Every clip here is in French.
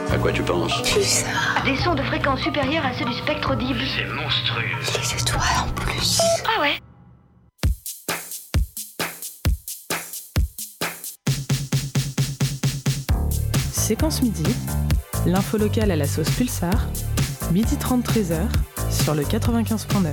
À quoi tu penses? Pulsar. Des sons de fréquence supérieure à ceux du spectre audible. C'est monstrueux. Les étoiles en plus. Ah ouais? Séquence midi, l'info locale à la sauce Pulsar, 12h30 13h sur le 95.9.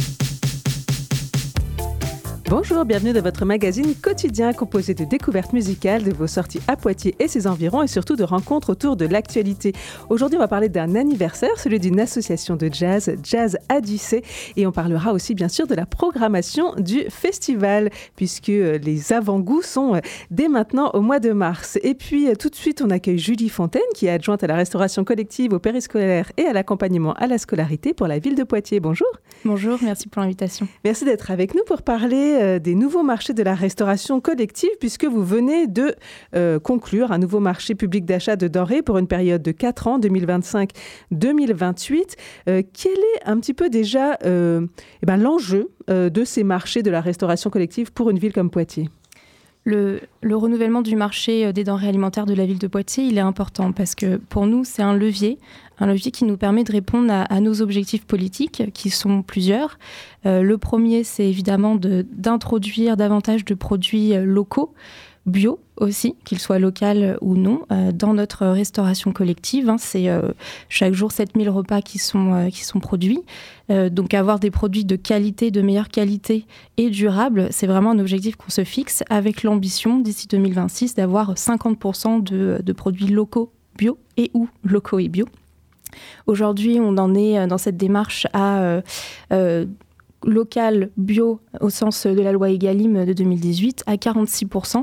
Bonjour, bienvenue dans votre magazine quotidien composé de découvertes musicales, de vos sorties à Poitiers et ses environs et surtout de rencontres autour de l'actualité. Aujourd'hui, on va parler d'un anniversaire, celui d'une association de jazz, Jazz Odyssée, et on parlera aussi bien sûr de la programmation du festival puisque les avant-goûts sont dès maintenant au mois de mars. Et puis tout de suite, on accueille Julie Fontaine qui est adjointe à la restauration collective, au périscolaire et à l'accompagnement à la scolarité pour la ville de Poitiers. Bonjour. Bonjour, merci pour l'invitation. Merci d'être avec nous pour parler des nouveaux marchés de la restauration collective puisque vous venez de conclure un nouveau marché public d'achat de denrées pour une période de 4 ans, 2025-2028. Quel est un petit peu déjà l'enjeu de ces marchés de la restauration collective pour une ville comme Poitiers ? Le renouvellement du marché des denrées alimentaires de la ville de Poitiers, il est important parce que pour nous, c'est un levier qui nous permet de répondre à nos objectifs politiques, qui sont plusieurs. Le premier, c'est évidemment d'introduire davantage de produits locaux, bio aussi, qu'ils soient locaux ou non, dans notre restauration collective. C'est chaque jour 7000 repas qui sont produits. Donc avoir des produits de qualité, de meilleure qualité et durables, c'est vraiment un objectif qu'on se fixe avec l'ambition d'ici 2026 d'avoir 50% de produits locaux bio et ou locaux et bio. Aujourd'hui, on en est dans cette démarche à local bio au sens de la loi Egalim de 2018 à 46%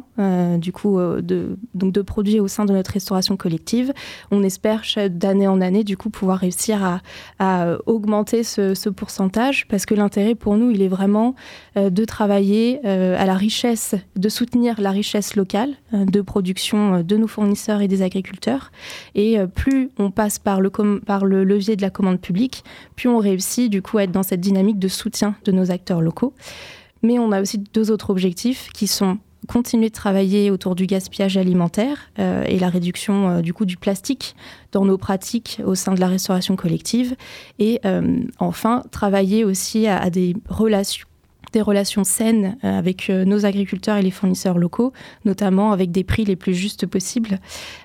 de produits au sein de notre restauration collective. On espère d'année en année du coup pouvoir réussir à augmenter ce pourcentage parce que l'intérêt pour nous il est vraiment de travailler à la richesse, de soutenir la richesse locale de production de nos fournisseurs et des agriculteurs et plus on passe par le levier de la commande publique, plus on réussit du coup à être dans cette dynamique de soutien de nos acteurs locaux. Mais on a aussi deux autres objectifs qui sont continuer de travailler autour du gaspillage alimentaire et la réduction du plastique dans nos pratiques au sein de la restauration collective et enfin travailler aussi à des relations saines avec nos agriculteurs et les fournisseurs locaux, notamment avec des prix les plus justes possibles.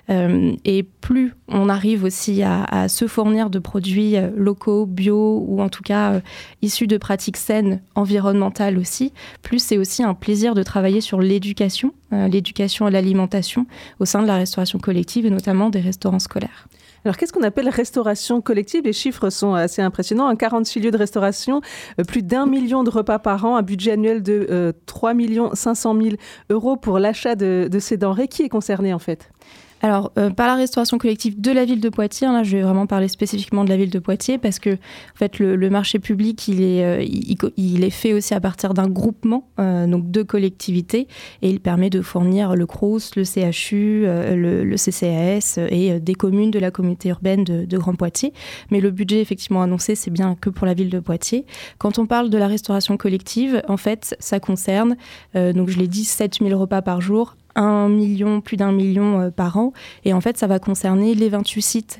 Et plus on arrive aussi à se fournir de produits locaux, bio ou en tout cas issus de pratiques saines, environnementales aussi, plus c'est aussi un plaisir de travailler sur l'éducation à l'alimentation au sein de la restauration collective et notamment des restaurants scolaires. Alors, qu'est-ce qu'on appelle restauration collective ? Les chiffres sont assez impressionnants. 46 lieux de restauration, plus d'1 million de repas par an, un budget annuel de 3 500 000 € pour l'achat de ces denrées. Qui est concerné en fait ? Alors, par la restauration collective de la ville de Poitiers, là je vais vraiment parler spécifiquement de la ville de Poitiers parce que en fait, le marché public, il est fait aussi à partir d'un groupement donc de collectivités et il permet de fournir le CROUS, le CHU, le CCAS et des communes de la communauté urbaine de Grand Poitiers. Mais le budget effectivement annoncé, c'est bien que pour la ville de Poitiers. Quand on parle de la restauration collective, en fait, ça concerne, donc je l'ai dit, 7000 repas par jour, plus d'1 million par an. Et en fait, ça va concerner les 28 sites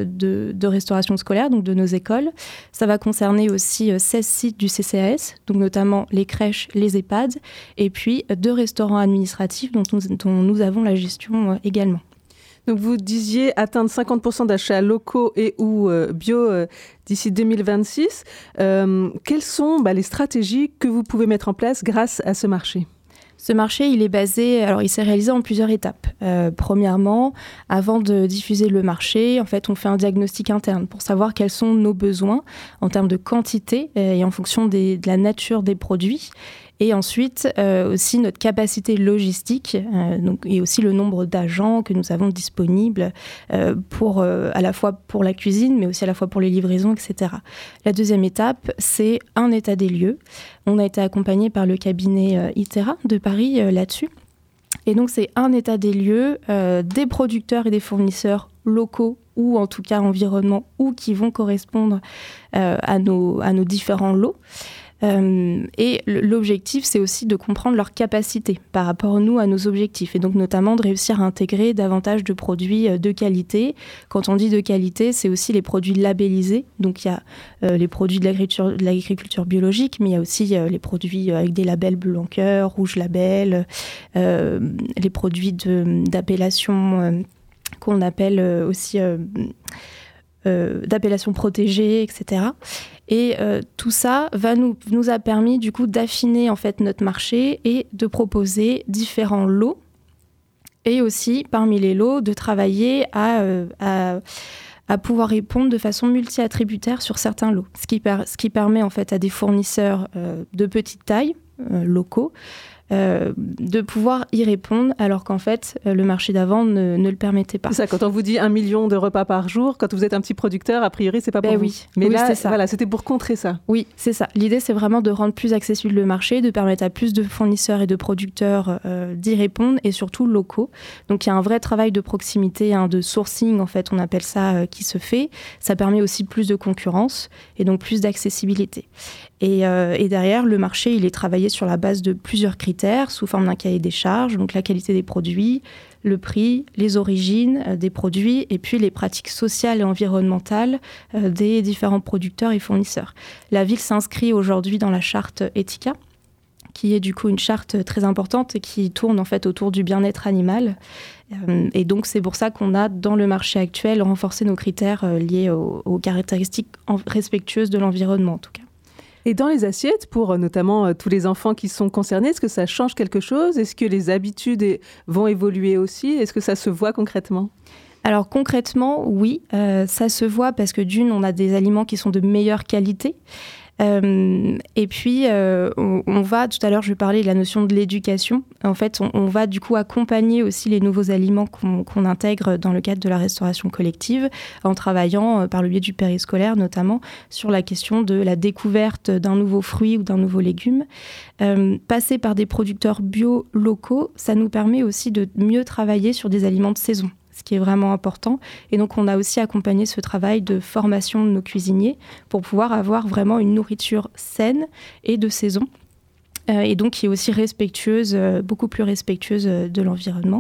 de restauration scolaire, donc de nos écoles. Ça va concerner aussi 16 sites du CCAS, donc notamment les crèches, les EHPAD, et puis 2 restaurants administratifs dont nous avons la gestion également. Donc vous disiez atteindre 50% d'achats locaux et ou bio d'ici 2026. Quelles sont les stratégies que vous pouvez mettre en place grâce à ce marché ? Ce marché, il s'est réalisé en plusieurs étapes. Premièrement, avant de diffuser le marché, en fait, on fait un diagnostic interne pour savoir quels sont nos besoins en termes de quantité et en fonction de la nature des produits. Et ensuite, aussi notre capacité logistique et aussi le nombre d'agents que nous avons disponibles à la fois pour la cuisine, mais aussi à la fois pour les livraisons, etc. La deuxième étape, c'est un état des lieux. On a été accompagné par le cabinet Itera de Paris là-dessus. Et donc, c'est un état des lieux des producteurs et des fournisseurs locaux ou en tout cas environnement ou qui vont correspondre à nos différents lots. Et l'objectif, c'est aussi de comprendre leurs capacités par rapport, nous, à nos objectifs. Et donc, notamment, de réussir à intégrer davantage de produits de qualité. Quand on dit de qualité, c'est aussi les produits labellisés. Donc, il y a les produits de l'agriculture biologique, mais il y a aussi les produits avec des labels Bleu en Cœur, Rouge Label, les produits d'appellation qu'on appelle aussi d'appellation protégée, etc. Et tout ça nous a permis du coup d'affiner en fait notre marché et de proposer différents lots, et aussi parmi les lots de travailler à pouvoir répondre de façon multi-attributaire sur certains lots, ce qui permet en fait à des fournisseurs de petite taille locaux de pouvoir y répondre, alors qu'en fait, le marché d'avant ne le permettait pas. C'est ça, quand on vous dit 1 million de repas par jour, quand vous êtes un petit producteur, a priori, c'est pas pour vous. Oui. Mais oui, là, c'est ça. Voilà, c'était pour contrer ça. Oui, c'est ça. L'idée, c'est vraiment de rendre plus accessible le marché, de permettre à plus de fournisseurs et de producteurs d'y répondre, et surtout locaux. Donc, il y a un vrai travail de proximité, de sourcing, en fait, on appelle ça, qui se fait. Ça permet aussi plus de concurrence, et donc plus d'accessibilité. Et derrière, le marché, il est travaillé sur la base de plusieurs critères, sous forme d'un cahier des charges, donc la qualité des produits, le prix, les origines des produits, et puis les pratiques sociales et environnementales des différents producteurs et fournisseurs. La ville s'inscrit aujourd'hui dans la charte Etika, qui est du coup une charte très importante et qui tourne en fait autour du bien-être animal. Et donc c'est pour ça qu'on a dans le marché actuel renforcé nos critères liés aux caractéristiques respectueuses de l'environnement en tout cas. Et dans les assiettes, pour notamment tous les enfants qui sont concernés, est-ce que ça change quelque chose ? Est-ce que les habitudes vont évoluer aussi ? Est-ce que ça se voit concrètement ? Alors concrètement, oui, ça se voit parce que d'une, on a des aliments qui sont de meilleure qualité. Et puis, on va, tout à l'heure, je parlais de la notion de l'éducation. En fait, on va du coup accompagner aussi les nouveaux aliments qu'on intègre dans le cadre de la restauration collective, en travaillant par le biais du périscolaire, notamment, sur la question de la découverte d'un nouveau fruit ou d'un nouveau légume. Passer par des producteurs bio locaux, ça nous permet aussi de mieux travailler sur des aliments de saison, ce qui est vraiment important. Et donc, on a aussi accompagné ce travail de formation de nos cuisiniers pour pouvoir avoir vraiment une nourriture saine et de saison. Et donc, qui est aussi respectueuse, beaucoup plus respectueuse de l'environnement.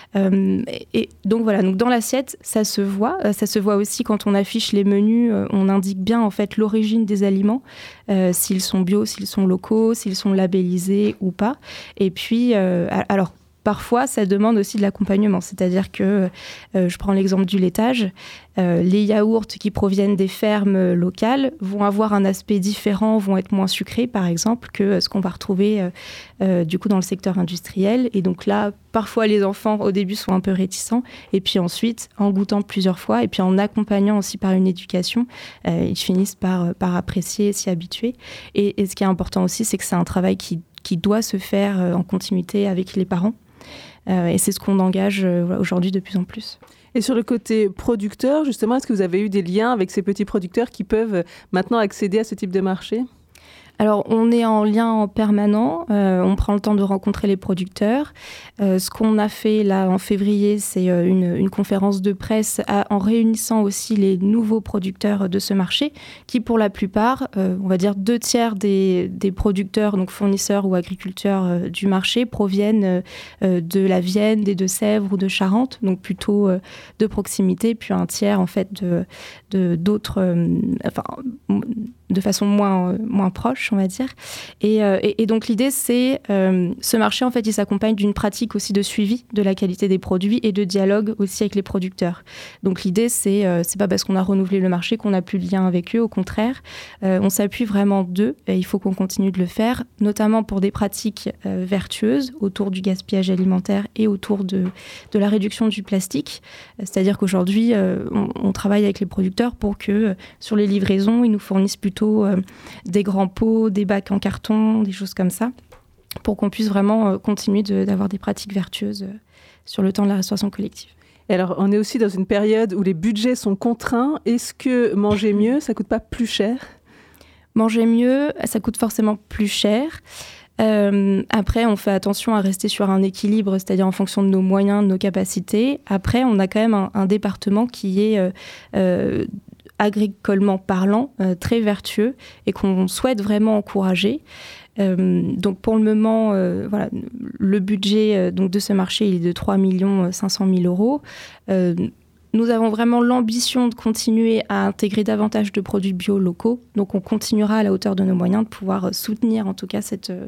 Et donc, voilà. Donc, dans l'assiette, ça se voit. Ça se voit aussi quand on affiche les menus. On indique bien, en fait, l'origine des aliments, s'ils sont bio, s'ils sont locaux, s'ils sont labellisés ou pas. Et puis, alors, parfois, ça demande aussi de l'accompagnement. C'est-à-dire que, je prends l'exemple du laitage, les yaourts qui proviennent des fermes locales vont avoir un aspect différent, vont être moins sucrés, par exemple, que ce qu'on va retrouver du coup dans le secteur industriel. Et donc là, parfois, les enfants, au début, sont un peu réticents. Et puis ensuite, en goûtant plusieurs fois, et puis en accompagnant aussi par une éducation, ils finissent par apprécier et s'y habituer. Et ce qui est important aussi, c'est que c'est un travail qui doit se faire en continuité avec les parents. Et c'est ce qu'on engage aujourd'hui de plus en plus. Et sur le côté producteur, justement, est-ce que vous avez eu des liens avec ces petits producteurs qui peuvent maintenant accéder à ce type de marché ? Alors, on est en lien en permanent, on prend le temps de rencontrer les producteurs. Ce qu'on a fait là en février, c'est une conférence de presse en réunissant aussi les nouveaux producteurs de ce marché, qui pour la plupart, on va dire 2/3 des producteurs, donc fournisseurs ou agriculteurs du marché, proviennent de la Vienne, des Deux-Sèvres ou de Charente, donc plutôt de proximité, puis un tiers en fait d'autres, de façon moins proche, on va dire. Et donc l'idée, c'est ce marché, en fait, il s'accompagne d'une pratique aussi de suivi de la qualité des produits et de dialogue aussi avec les producteurs. Donc l'idée, c'est pas parce qu'on a renouvelé le marché qu'on n'a plus de lien avec eux, au contraire. On s'appuie vraiment d'eux et il faut qu'on continue de le faire, notamment pour des pratiques vertueuses autour du gaspillage alimentaire et autour de la réduction du plastique. C'est-à-dire qu'aujourd'hui, on travaille avec les producteurs pour que sur les livraisons, ils nous fournissent plutôt des grands pots, des bacs en carton, des choses comme ça, pour qu'on puisse vraiment continuer d'avoir des pratiques vertueuses sur le temps de la restauration collective. Et alors, on est aussi dans une période où les budgets sont contraints. Est-ce que manger mieux, ça ne coûte pas plus cher ? Manger mieux, ça coûte forcément plus cher. Après, on fait attention à rester sur un équilibre, c'est-à-dire en fonction de nos moyens, de nos capacités. Après, on a quand même un département qui est agricolement parlant, très vertueux et qu'on souhaite vraiment encourager. Donc pour le moment, le budget donc de ce marché il est de 3 500 000 euros. Nous avons vraiment l'ambition de continuer à intégrer davantage de produits bio locaux. Donc on continuera à la hauteur de nos moyens de pouvoir soutenir en tout cas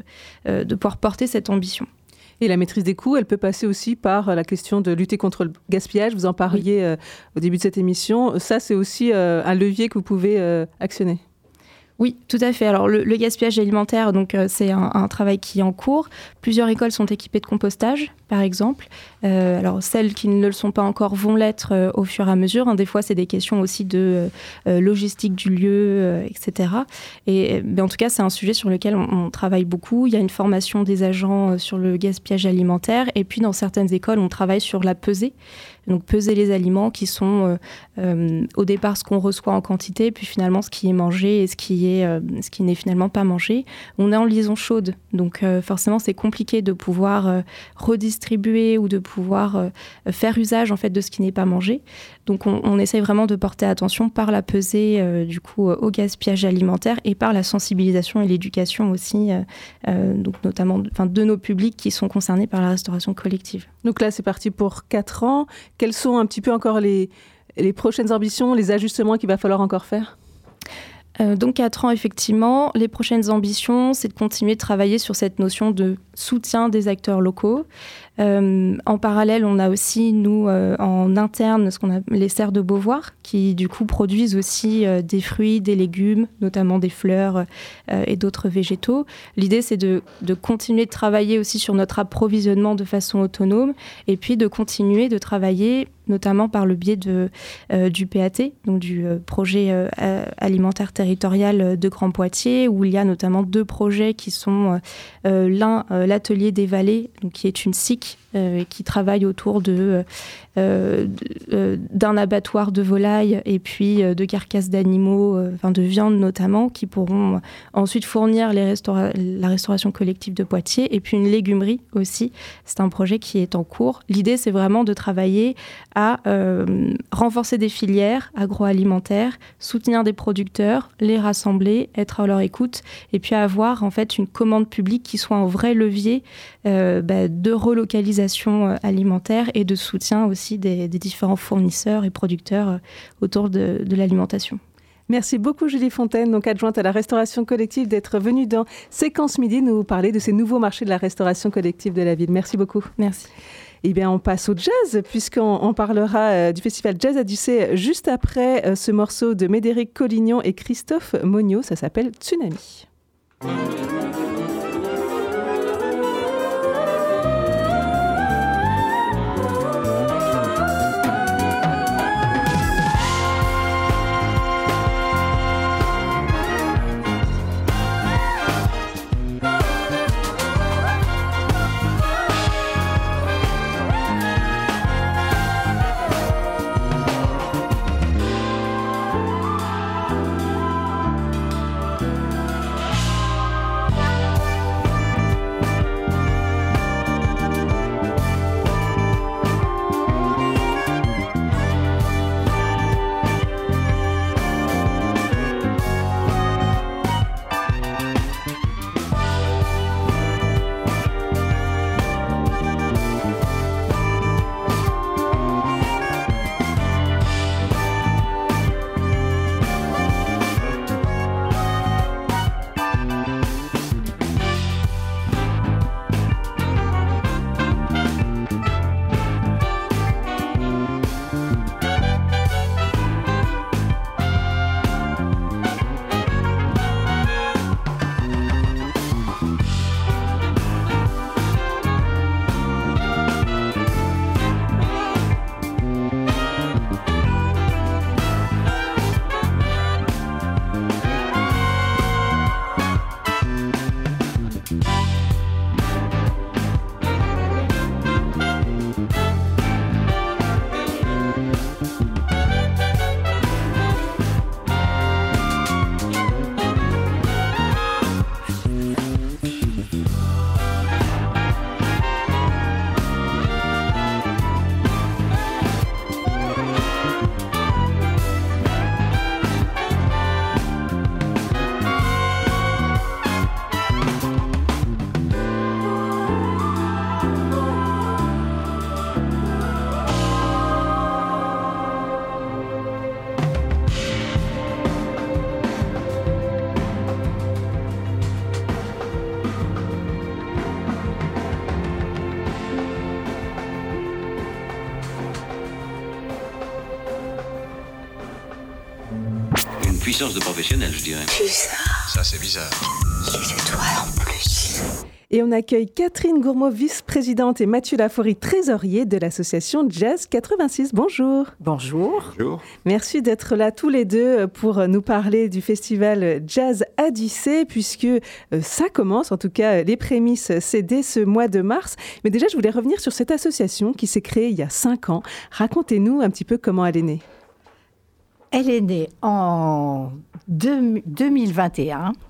de pouvoir porter cette ambition. Et la maîtrise des coûts, elle peut passer aussi par la question de lutter contre le gaspillage. Vous en parliez au début de cette émission. Ça, c'est aussi un levier que vous pouvez actionner. Oui, tout à fait. Alors, le gaspillage alimentaire, donc, c'est un travail qui est en cours. Plusieurs écoles sont équipées de compostage, par exemple. Alors, celles qui ne le sont pas encore vont l'être au fur et à mesure. Des fois, c'est des questions aussi de logistique du lieu, etc. Et en tout cas, c'est un sujet sur lequel on travaille beaucoup. Il y a une formation des agents sur le gaspillage alimentaire. Et puis, dans certaines écoles, on travaille sur la pesée. Donc, peser les aliments qui sont au départ ce qu'on reçoit en quantité, puis finalement ce qui est mangé et ce qui n'est finalement pas mangé. On est en liaison chaude, donc forcément c'est compliqué de pouvoir redistribuer ou de pouvoir faire usage en fait de ce qui n'est pas mangé. Donc on essaye vraiment de porter attention par la pesée du coup au gaspillage alimentaire et par la sensibilisation et l'éducation aussi, donc notamment de nos publics qui sont concernés par la restauration collective. Donc là c'est parti pour 4 ans. Quelles sont un petit peu encore les prochaines ambitions, les ajustements qu'il va falloir encore faire ? Donc 4 ans, effectivement. Les prochaines ambitions, c'est de continuer de travailler sur cette notion de soutien des acteurs locaux. En parallèle, on a aussi, nous, en interne, ce qu'on appelle les serres de Beauvoir, qui, du coup, produisent aussi des fruits, des légumes, notamment des fleurs et d'autres végétaux. L'idée, c'est de continuer de travailler aussi sur notre approvisionnement de façon autonome et puis de continuer de travailler notamment par le biais du PAT, donc du projet alimentaire territorial de Grand Poitiers, où il y a notamment 2 projets qui sont l'un, l'atelier des vallées, donc qui est une SIC qui travaille autour d'un abattoir de volailles et puis de carcasses d'animaux, de viande notamment, qui pourront ensuite fournir la restauration collective de Poitiers, et puis une légumerie aussi. C'est un projet qui est en cours. L'idée, c'est vraiment de travailler à renforcer des filières agroalimentaires, soutenir des producteurs, les rassembler, être à leur écoute, et puis avoir en fait une commande publique qui soit un vrai levier de relocalisation alimentaire et de soutien aussi des différents fournisseurs et producteurs autour de l'alimentation. Merci beaucoup Julie Fontaine, donc adjointe à la restauration collective, d'être venue dans Séquence Midi nous parler de ces nouveaux marchés de la restauration collective de la ville. Merci beaucoup. Merci. Eh bien, on passe au jazz, puisqu'on parlera du festival Jazz à Ducé juste après ce morceau de Médéric Collignon et Christophe Monniot. Ça s'appelle Tsunami. puissance de professionnel, je dirais. Bizarre. Ça, c'est bizarre. Six étoiles en plus. Et on accueille Catherine Gourmaud, vice-présidente, et Mathieu Laforie, trésorier de l'association Jazz 86. Bonjour. Bonjour. Bonjour. Merci d'être là tous les deux pour nous parler du festival Jazz à Dissay, puisque ça commence, en tout cas les prémices, c'est dès ce mois de mars. Mais déjà, je voulais revenir sur cette association qui s'est créée il y a 5 ans. Racontez-nous un petit peu comment elle est née. Elle est née en 2021.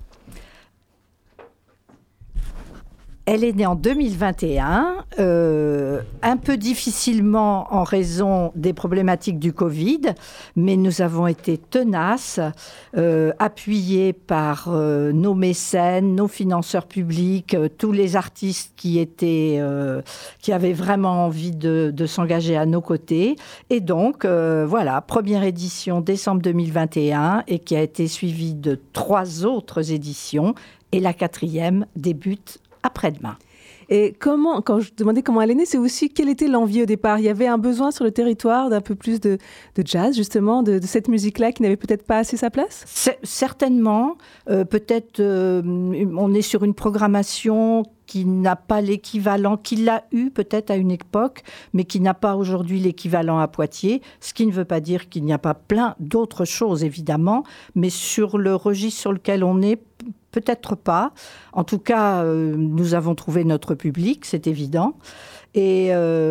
Elle est née en 2021, un peu difficilement en raison des problématiques du Covid, mais nous avons été tenaces, appuyés par nos mécènes, nos financeurs publics, tous les artistes qui avaient vraiment envie de s'engager à nos côtés. Et donc, voilà, première édition décembre 2021 et qui a été suivie de 3 autres éditions. Et la 4e débute après-demain. Et quand je demandais comment elle est née, c'est aussi quelle était l'envie au départ. Il y avait un besoin sur le territoire d'un peu plus de jazz, justement, de cette musique-là qui n'avait peut-être pas assez sa place ? Certainement. Peut-être on est sur une programmation qui n'a pas l'équivalent, qui l'a eu peut-être à une époque, mais qui n'a pas aujourd'hui l'équivalent à Poitiers, ce qui ne veut pas dire qu'il n'y a pas plein d'autres choses, évidemment, mais sur le registre sur lequel on est, peut-être pas. En tout cas, nous avons trouvé notre public, c'est évident. Et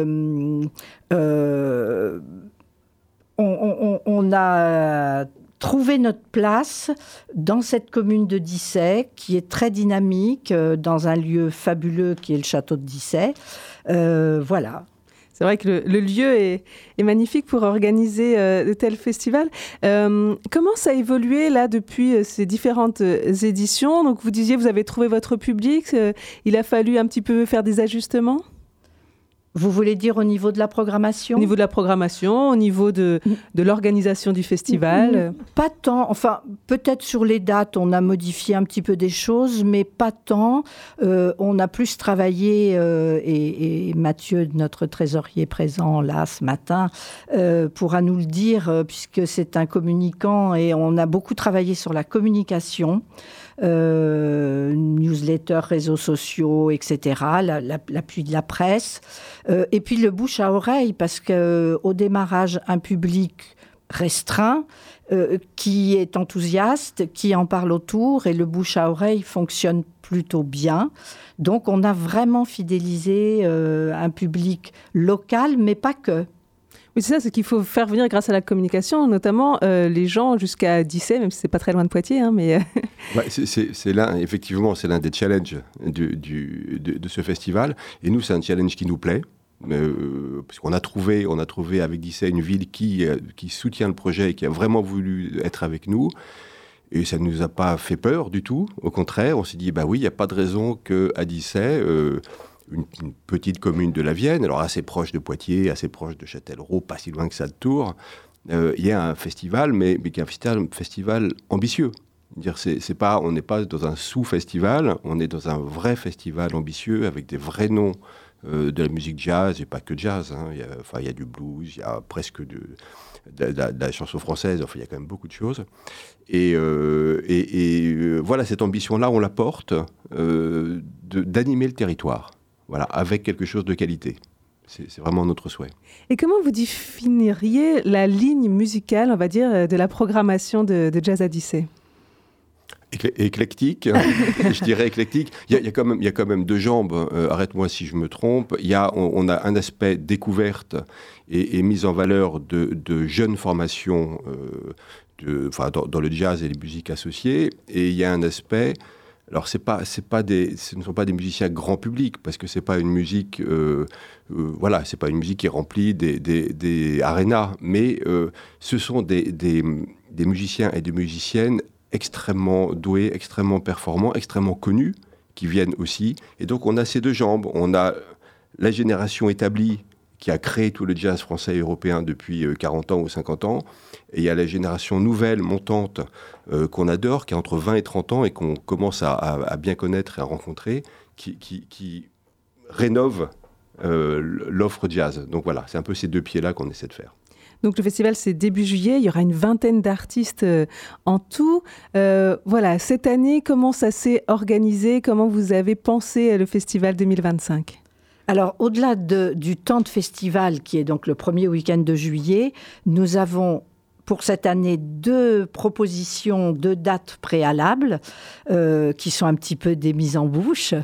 on a trouvé notre place dans cette commune de Dissay, qui est très dynamique, dans un lieu fabuleux qui est le château de Dissay. Voilà. C'est vrai que le lieu est magnifique pour organiser de tels festivals. Comment ça a évolué là depuis ces différentes éditions ? Donc vous disiez, vous avez trouvé votre public. Il a fallu un petit peu faire des ajustements ? Vous voulez dire au niveau de la programmation ? Au niveau de la programmation, au niveau de l'organisation du festival ? Pas tant. Enfin, peut-être sur les dates, on a modifié un petit peu des choses, mais pas tant. On a plus travaillé, et Mathieu, notre trésorier présent là ce matin, pourra nous le dire, puisque c'est un communicant, et on a beaucoup travaillé sur la communication. Newsletters, réseaux sociaux, etc., l'appui de la presse, et puis le bouche à oreille, parce qu'au démarrage, un public restreint qui est enthousiaste, qui en parle autour, et le bouche à oreille fonctionne plutôt bien. Donc on a vraiment fidélisé un public local, mais pas que. Oui, c'est ça, c'est qu'il faut faire venir grâce à la communication, notamment les gens jusqu'à Dissay, même si c'est pas très loin de Poitiers, hein, mais... Ouais, c'est l'un des challenges de ce festival. Et nous, c'est un challenge qui nous plaît. Parce qu'on a trouvé avec Dissay une ville qui soutient le projet et qui a vraiment voulu être avec nous. Et ça ne nous a pas fait peur du tout. Au contraire, on s'est dit, oui, il n'y a pas de raison qu'à Dissay... Une petite commune de la Vienne, alors assez proche de Poitiers, assez proche de Châtellerault, pas si loin que ça de Tours, il y a un festival, mais qui est un festival ambitieux. On n'est pas dans un sous-festival, on est dans un vrai festival ambitieux avec des vrais noms de la musique jazz, et pas que jazz. Hein. Il y a du blues, il y a presque de la chanson française, enfin il y a quand même beaucoup de choses. Et voilà, cette ambition-là, on la porte d'animer le territoire. Voilà, avec quelque chose de qualité. C'est vraiment notre souhait. Et comment vous définiriez la ligne musicale, on va dire, de la programmation de Jazz à Dissay ? Éclectique, je dirais éclectique. Il y a quand même 2 jambes, arrête-moi si je me trompe. On a un aspect découverte et mise en valeur de jeunes formations dans le jazz et les musiques associées. Et il y a un aspect... Alors, ce ne sont pas des musiciens grand public, parce que c'est pas une musique, c'est pas une musique qui remplit des arénas, mais ce sont des musiciens et des musiciennes extrêmement doués, extrêmement performants, extrêmement connus, qui viennent aussi. Et donc, on a ces 2 jambes. On a la génération établie qui a créé tout le jazz français et européen depuis 40 ans ou 50 ans. Et il y a la génération nouvelle, montante, qu'on adore, qui a entre 20 et 30 ans et qu'on commence à bien connaître et à rencontrer, qui rénove l'offre jazz. Donc voilà, c'est un peu ces 2 pieds-là qu'on essaie de faire. Donc le festival, c'est début juillet, il y aura une vingtaine d'artistes en tout. Voilà, cette année, comment ça s'est organisé? Comment vous avez pensé le festival 2025? Alors, au-delà du temps de festival, qui est donc le premier week-end de juillet, nous avons pour cette année 2 propositions, 2 dates préalables qui sont un petit peu des mises en bouche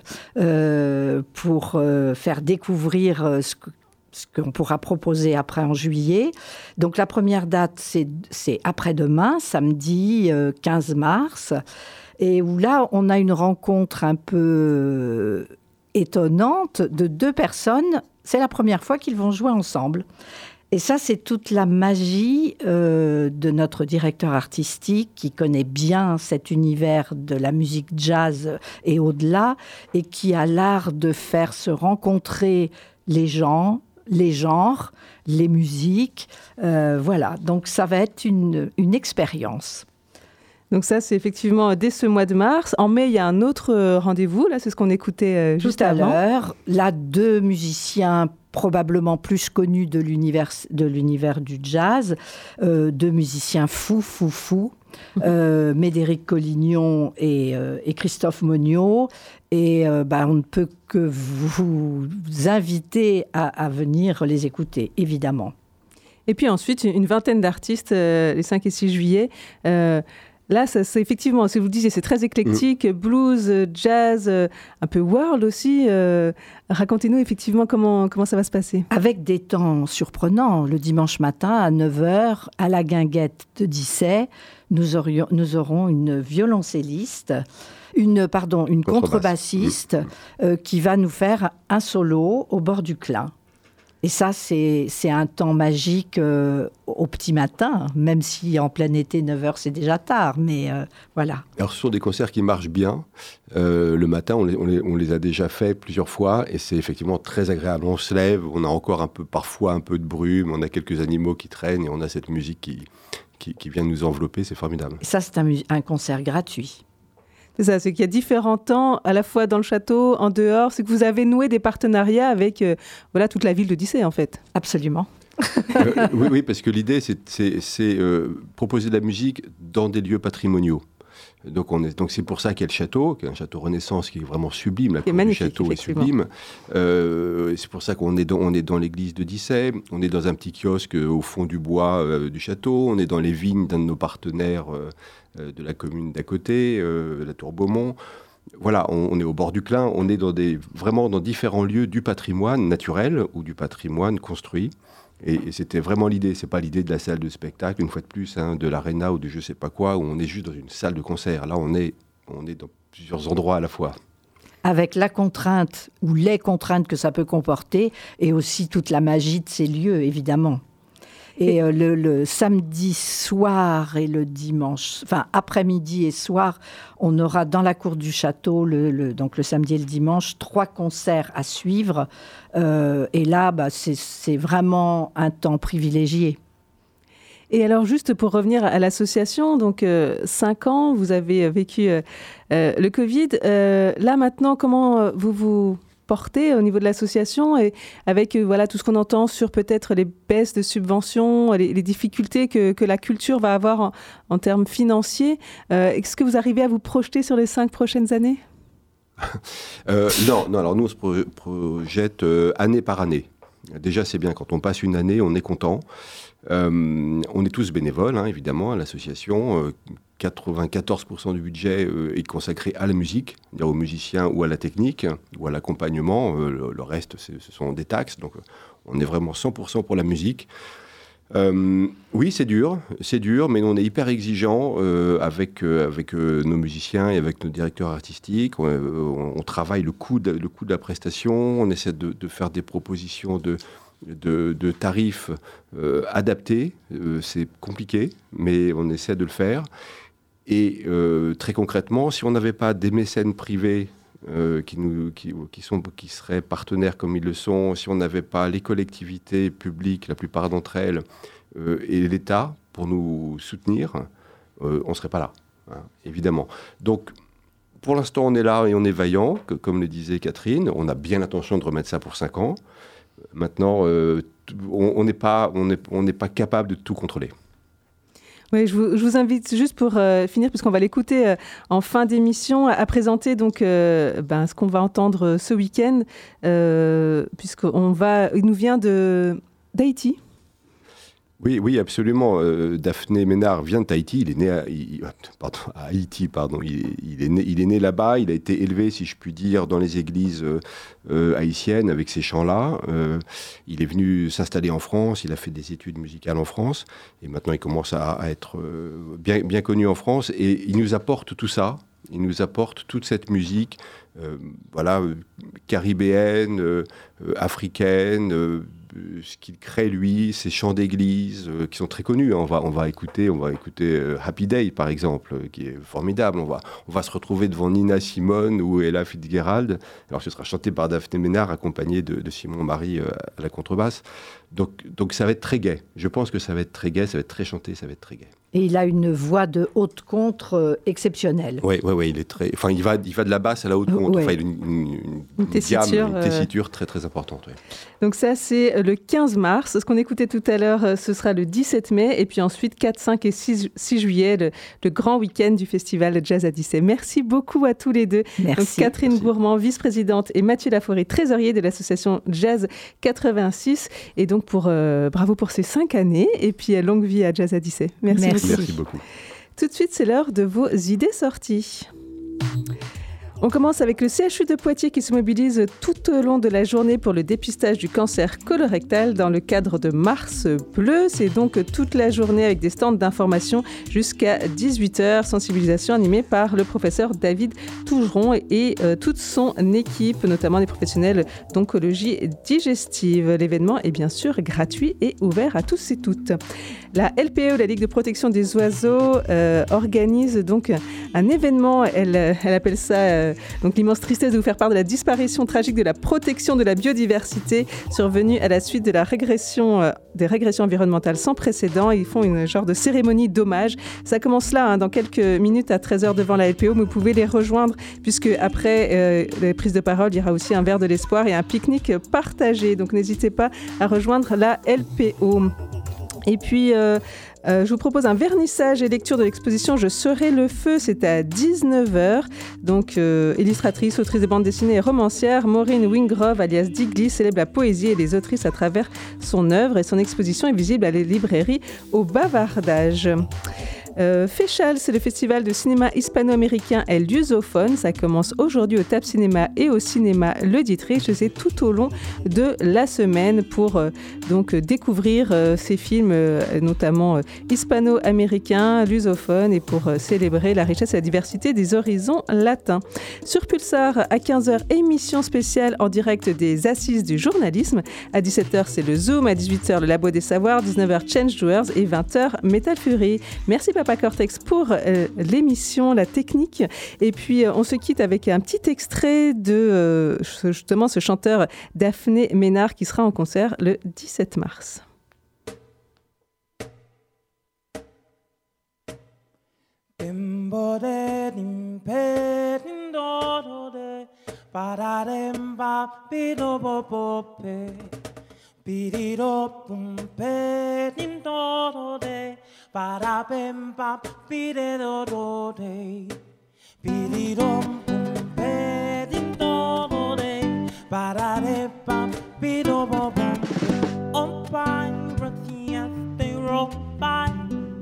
pour faire découvrir ce qu'on pourra proposer après en juillet. Donc la première date, c'est après-demain, samedi 15 mars, et où là, on a une rencontre un peu étonnante de 2 personnes. C'est la première fois qu'ils vont jouer ensemble. Et ça, c'est toute la magie de notre directeur artistique qui connaît bien cet univers de la musique jazz et au-delà, et qui a l'art de faire se rencontrer les gens, les genres, les musiques. Voilà, donc ça va être une expérience. Donc ça, c'est effectivement dès ce mois de mars. En mai, il y a un autre rendez-vous. Là, c'est ce qu'on écoutait juste avant. Tout à l'heure. Là, 2 musiciens probablement plus connus de l'univers du jazz. 2 musiciens fous. Médéric Collignon et Christophe Monniot. Et on ne peut que vous inviter à venir les écouter, évidemment. Et puis ensuite, une vingtaine d'artistes les 5 et 6 juillet. Là, c'est effectivement, ce que vous disiez, c'est très éclectique, blues, jazz, un peu world aussi. Racontez-nous effectivement comment ça va se passer. Avec des temps surprenants. Le dimanche matin, à 9h, à la Guinguette de Dissay, nous aurons une violoncelliste, une contrebassiste qui va nous faire un solo au bord du Clin. Et ça, c'est un temps magique au petit matin, même si en plein été, 9h, c'est déjà tard, mais voilà. Alors, ce sont des concerts qui marchent bien. Le matin, on les a déjà fait plusieurs fois, et c'est effectivement très agréable. On se lève, on a encore parfois un peu de brume, on a quelques animaux qui traînent, et on a cette musique qui vient nous envelopper, c'est formidable. Et ça, c'est un concert gratuit. C'est ça, c'est qu'il y a différents temps, à la fois dans le château, en dehors. C'est que vous avez noué des partenariats avec toute la ville de Dissay, en fait. Absolument. Oui, parce que l'idée, c'est proposer de la musique dans des lieux patrimoniaux. Donc c'est pour ça qu'il y a le château, qui est un château Renaissance qui est vraiment sublime. La cour du château est sublime. C'est pour ça qu'on est dans l'église de Dissay. On est dans un petit kiosque au fond du bois du château. On est dans les vignes d'un de nos partenaires de la commune d'à côté, la Tour Beaumont. Voilà, on est au bord du Clin. On est vraiment dans différents lieux du patrimoine naturel ou du patrimoine construit. Et c'était vraiment l'idée. C'est pas l'idée de la salle de spectacle, une fois de plus, de l'aréna ou de je sais pas quoi, où on est juste dans une salle de concert. Là, on est dans plusieurs endroits à la fois. Avec la contrainte ou les contraintes que ça peut comporter, et aussi toute la magie de ces lieux, évidemment. Et le samedi soir et le dimanche, enfin après-midi et soir, on aura dans la cour du château, donc le samedi et le dimanche, 3 concerts à suivre. Et là, c'est vraiment un temps privilégié. Et alors, juste pour revenir à l'association, donc 5 ans, vous avez vécu le Covid. Là, maintenant, comment vous portez au niveau de l'association, et avec tout ce qu'on entend sur peut-être les baisses de subventions, les difficultés que la culture va avoir en termes financiers. Est-ce que vous arrivez à vous projeter sur les 5 prochaines années ? Non, alors nous on se projette année par année. Déjà c'est bien, quand on passe une année, on est content. On est tous bénévoles, évidemment, à l'association. 94% du budget est consacré à la musique, c'est-à-dire aux musiciens ou à la technique, ou à l'accompagnement. Le reste, ce sont des taxes. Donc, on est vraiment 100% pour la musique. Oui, c'est dur, mais on est hyper exigeant avec nos musiciens et avec nos directeurs artistiques. On travaille le coût de la prestation. On essaie de faire des propositions de tarifs adaptés. C'est compliqué, mais on essaie de le faire. Et très concrètement, si on n'avait pas des mécènes privés qui seraient partenaires comme ils le sont, si on n'avait pas les collectivités publiques, la plupart d'entre elles, et l'État pour nous soutenir, on ne serait pas là, évidemment. Donc, pour l'instant, on est là et on est vaillant, comme le disait Catherine. On a bien l'intention de remettre ça pour 5 ans. Maintenant, on n'est pas capable de tout contrôler. Oui, je vous invite juste pour finir, puisqu'on va l'écouter en fin d'émission, à présenter donc ce qu'on va entendre ce week-end, il nous vient d'Haïti. Oui, absolument. Daphné Ménard vient de Tahiti. Il est né à Haïti. Il est né là-bas. Il a été élevé, si je puis dire, dans les églises haïtiennes avec ces chants-là. Il est venu s'installer en France. Il a fait des études musicales en France. Et maintenant, il commence à être bien connu en France. Et il nous apporte tout ça. Il nous apporte toute cette musique, caribéenne, africaine. Ce qu'il crée, lui, ces chants d'église qui sont très connus. On va écouter Happy Day, par exemple, qui est formidable. On va se retrouver devant Nina Simone ou Ella Fitzgerald. Alors, ce sera chanté par Daphné Ménard, accompagné de Simon Marie à la contrebasse. Donc, ça va être très gai. Je pense que ça va être très gai, ça va être très chanté, ça va être très gai. Et il a une voix de haute contre exceptionnelle. Oui, il est très. Enfin, il va de la basse à la haute contre. Ouais. Enfin, il a une tessiture très très importante. Ouais. Donc ça, c'est le 15 mars. Ce qu'on écoutait tout à l'heure, ce sera le 17 mai. Et puis ensuite, 4, 5 et 6 juillet, le grand week-end du festival Jazz à Dissay. Merci beaucoup à tous les deux. Merci. Donc, Catherine Gourmand, vice-présidente, et Mathieu Laforêt, trésorier de l'association Jazz 86. Et donc, bravo pour ces 5 années. Et puis, longue vie à Jazz à Dissay. Merci beaucoup. Tout de suite, c'est l'heure de vos idées sorties. On commence avec le CHU de Poitiers qui se mobilise tout au long de la journée pour le dépistage du cancer colorectal dans le cadre de Mars Bleu. C'est donc toute la journée avec des stands d'information jusqu'à 18h. Sensibilisation animée par le professeur David Tougeron et toute son équipe, notamment des professionnels d'oncologie digestive. L'événement est bien sûr gratuit et ouvert à tous et toutes. La LPO, la Ligue de protection des oiseaux, organise donc un événement. Elle appelle ça donc l'immense tristesse de vous faire part de la disparition tragique de la protection de la biodiversité survenue à la suite de des régressions environnementales sans précédent. Ils font une genre de cérémonie d'hommage. Ça commence là, dans quelques minutes à 13h devant la LPO. Vous pouvez les rejoindre puisque après les prises de parole, il y aura aussi un verre de l'espoir et un pique-nique partagé. Donc n'hésitez pas à rejoindre la LPO. Et puis, je vous propose un vernissage et lecture de l'exposition « Je serai le feu ». C'est à 19h. Donc, illustratrice, autrice de bande dessinée et romancière, Maureen Wingrove, alias Digli, célèbre la poésie et les autrices à travers son œuvre. Et son exposition est visible à la librairie au Bavardage. Féchal, c'est le festival de cinéma hispano-américain El Lusophone. Ça commence aujourd'hui au Tap Cinéma et au cinéma Le Dietrich. C'est tout au long de la semaine pour donc découvrir ces films, notamment hispano-américains, lusophones, et pour célébrer la richesse et la diversité des horizons latins. Sur Pulsar, à 15h, émission spéciale en direct des Assises du journalisme. À 17h, c'est le Zoom. À 18h, le Labo des Savoirs. 19h, Change Doers. Et 20h, Metal Fury. Merci Papa Cortex pour l'émission, la technique. Et puis, on se quitte avec un petit extrait de justement ce chanteur Daphné Ménard qui sera en concert le 17 mars. Bidiro bum pe dim do do de, para bem ba bidiro do de, bidiro bum pe dim do do de, para de ba bidiro bum. On by ratias they roll by,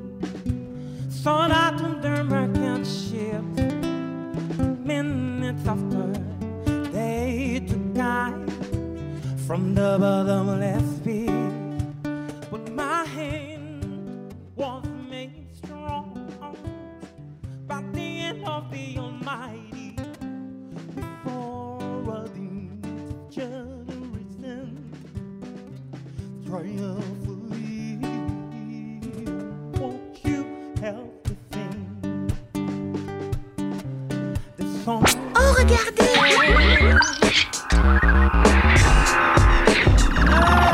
so that the merchant ship minutes after they took guide from the bottomless pit, but my hand was made strong by the hand of the Almighty. Before a generation triumphantly, won't you help me sing this song? Oh, regardez!